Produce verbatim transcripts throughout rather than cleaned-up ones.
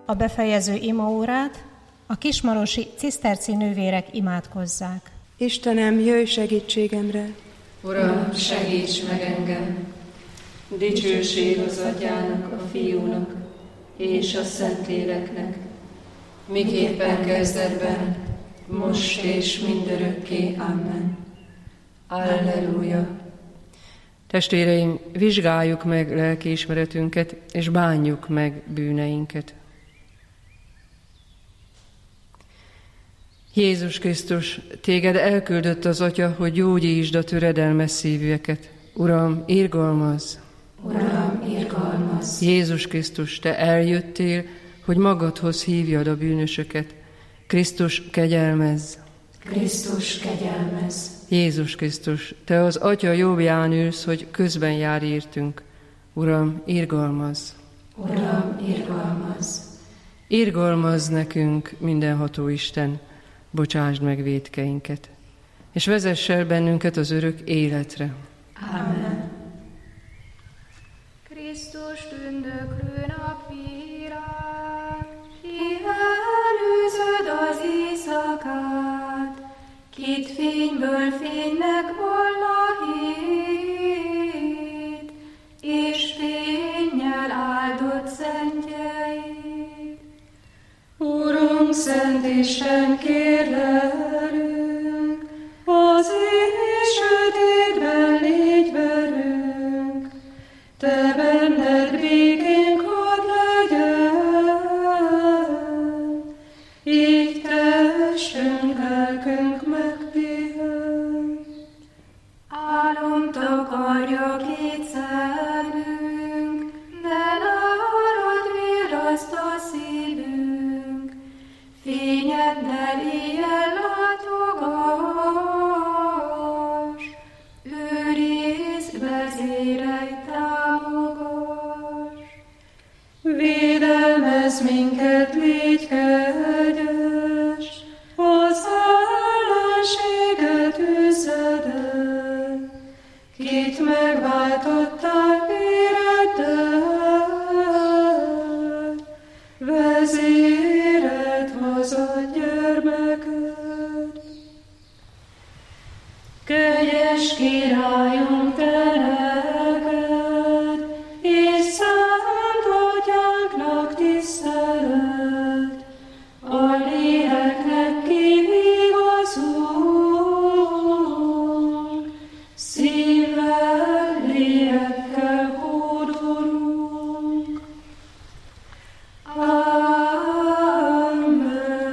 a befejező imaórát, a kismarosi ciszterci nővérek imádkozzák. Istenem, jöjj segítségemre! Uram, segíts meg engem! Dicsőség az Atyának, a Fiúnak és a Szentléleknek, miképpen kezdetben, most és mindörökké. Amen. Alleluja! Testvéreim, vizsgáljuk meg lelkiismeretünket, és bánjuk meg bűneinket. Jézus Krisztus, téged elküldött az Atya, hogy gyógyítsd a töredelmes szívűeket. Uram, irgalmazz! Uram, irgalmazz! Jézus Krisztus, te eljöttél, hogy magadhoz hívjad a bűnösöket. Krisztus, kegyelmezz! Krisztus, kegyelmezz! Jézus Krisztus, te az Atya jobbján ülsz, hogy közben jár értünk. Uram, irgalmazz! Uram, irgalmazz! Irgalmazz nekünk, mindenható Isten, bocsásd meg vétkeinket, és vezess el bennünket az örök életre. Amen. Krisztus tündöklő napvírán, ki előzöd az éjszakát, kit fényből fénynek volna hét, és fénnyel áldott szentjeit. Urunk, Szent Isten, kérlelünk, az éj sötétben légy velünk, te benned békénk hadd legyen, így testünk, lelkünk megpihen. Álom takarja két szemünk, de nálad virraszt a szívünk, fényeddel éjjel látogass, őrizd, vezérelj, támogass. Védelmezz minket, légy kegyes, az ellenséget üzzed el, kit megváltottál véreddel, vezéred hozott gyermeked. Kegyes Királyunk, te neked, és Szent Atyánknak tisztelet, a léleknek kivigazunk, szívvel, lélekkel hódolunk. Amen.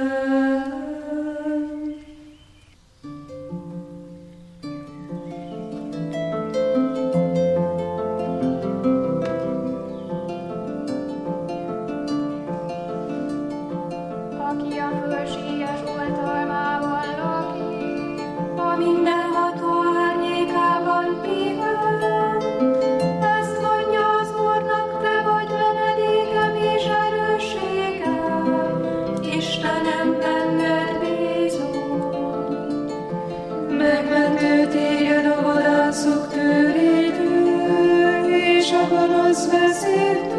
Aki a fölséges oltalmában lakik, a mindenható árnyékában pihen. Ezt mondja az Úrnak, te vagy menedékem és erősségem, Istenem, benned bízom. Megmentő téged a vadászok törétől, és a gonosz vezértől.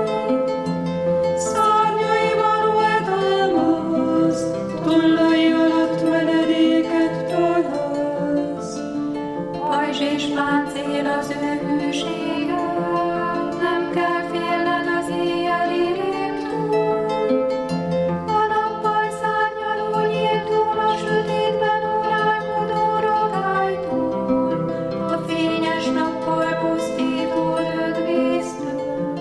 Szárnyaiban volt almaz, tollai alatt menedéket találsz. Pajzs és páncél az ő hűsége, nem kell félned az éjjeli rémtől. A nappal szárnyaló nyíltól, a sötétben órálkodó rogálytól, a fényes nappal pusztító rögvésztől.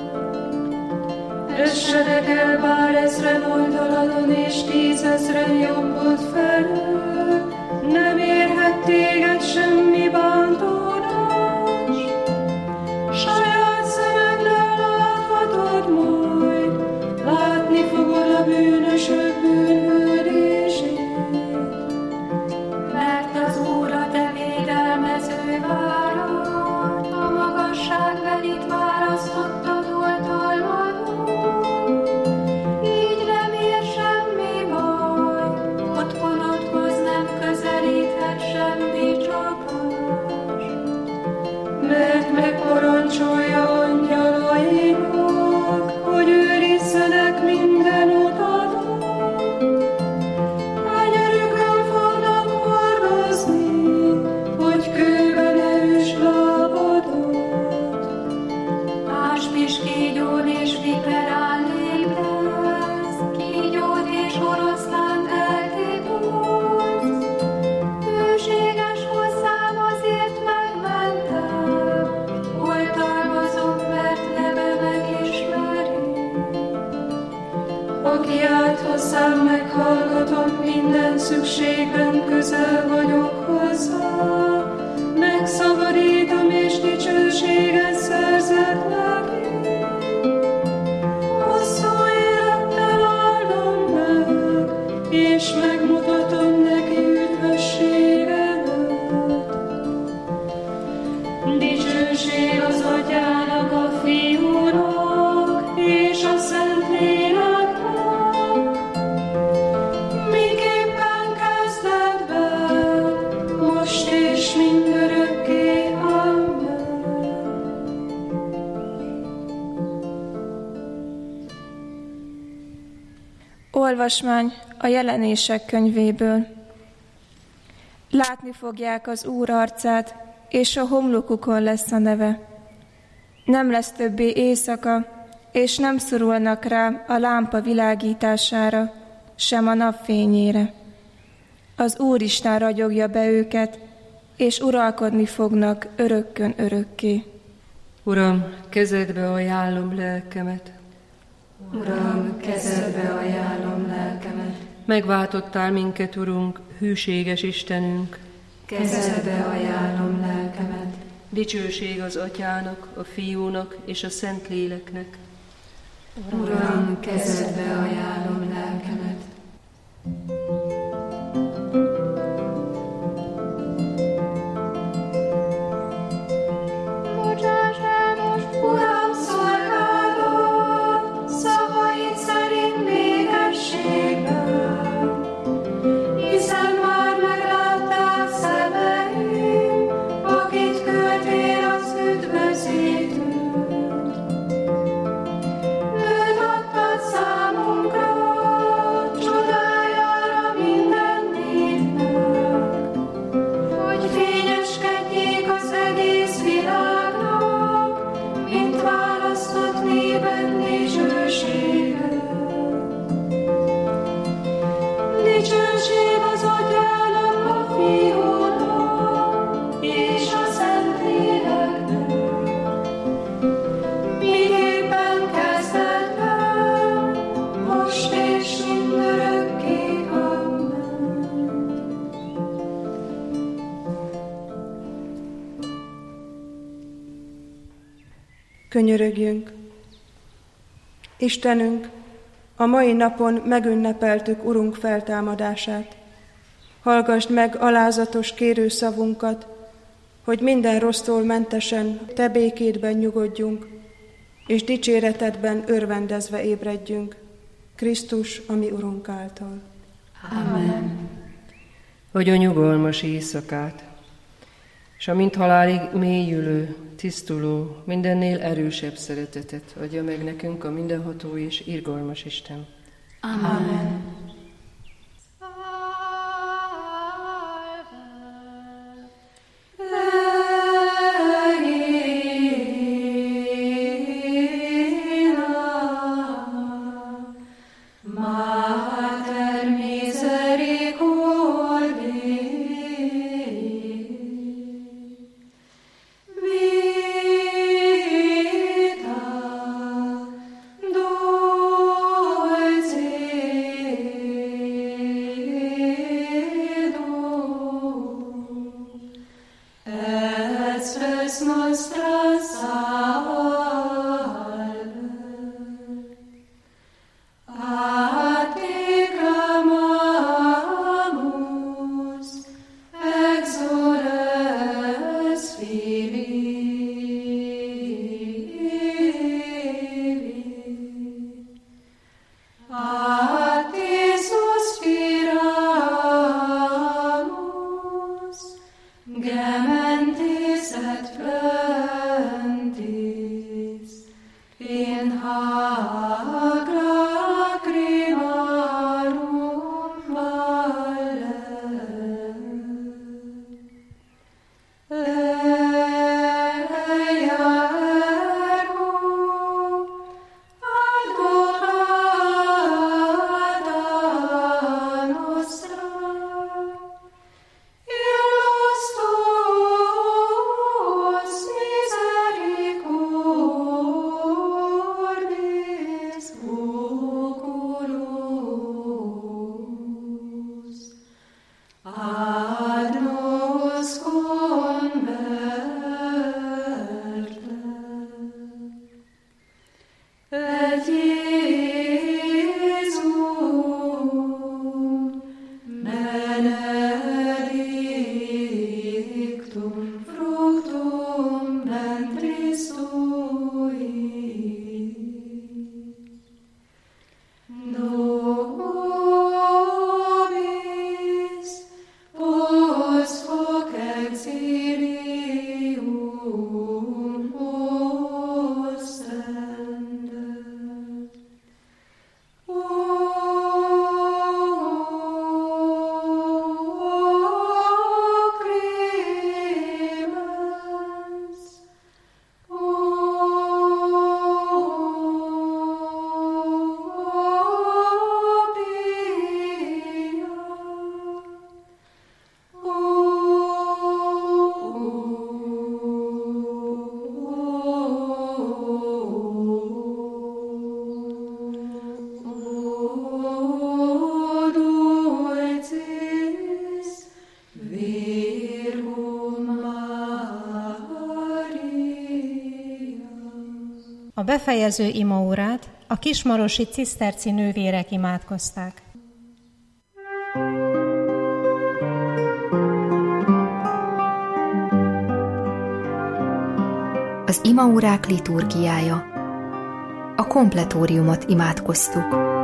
Essenek el bár ezren oldaladon, és tízezren jobbod felől, nem érhet téged semmi bántódás. Saját szemeddel láthatod majd, látni fogod a bűnösök bűnhődését. Mert az Úr a te védelmező várad, a magasságbelit választottad oltalmadon. Így nem ér semmi baj, otthonodhoz nem közelíthet semmi csapás. aki át hozzám, meghallgatom, minden szükségben közel vagyok hozzá. Megszabadítom és dicsőséget szerzek neki. Hosszú élettel áldom meg, és megmutatom neki üdvösségemet. Dicsőség az Atyának, a Fiúnak, és a Szentléleknek, miképpen kezdetben, most és mindörökké. Amen. Olvasmány a Jelenések könyvéből. Látni fogják az Úr arcát, és a homlokukon lesz a neve. Nem lesz többé éjszaka, és nem szorulnak rá a lámpa világítására, sem a napfényére. Az Úristen ragyogja be őket, és uralkodni fognak örökkön örökké. Uram, kezedbe ajánlom lelkemet. Uram, kezedbe ajánlom lelkemet. Megváltottál minket, Urunk, hűséges Istenünk. Kezedbe ajánlom lelkemet. Dicsőség az Atyának, a Fiúnak és a Szentléleknek. Uram, kezedbe ajánlom lelkemet. Bocsáss el most, Uram, szolgálat, szavaid szerint békességben, hiszen már meglátták szemeim, akit küldtél az üdvözítőt. Őt adtad számunkra, csodájára minden népnek, hogy fényeskedjék az egész világnak, mint választott néped dicsősége. Dicsőség az Atyának, a Fiúnak és a Szentléleknek, miképpen kezdetben, most és mindörökké. Amen. Könyörögjünk! Istenünk, a mai napon megünnepeltük Urunk feltámadását. Hallgasd meg alázatos kérőszavunkat, hogy minden rossztól mentesen Te békédben nyugodjunk, és dicséretedben örvendezve ébredjünk. Krisztus, a mi Urunk által. Amen. Hogy a nyugalmas éjszakát, és a mint halálig mélyülő, tisztuló, mindennél erősebb szeretetet adja meg nekünk a mindenható és irgalmas Isten. Amen. Mater misericordiae, vita dulcedo, et spes nostra salve. A te clamamus, exoles Filii. A te suspiramus, gementis et flentis, in hac lacrimarum valle. Eia ergo advocata befejező imaórát a kismarosi ciszterci nővérek imádkozták. Az imaórák liturgiája. A kompletóriumot imádkoztuk.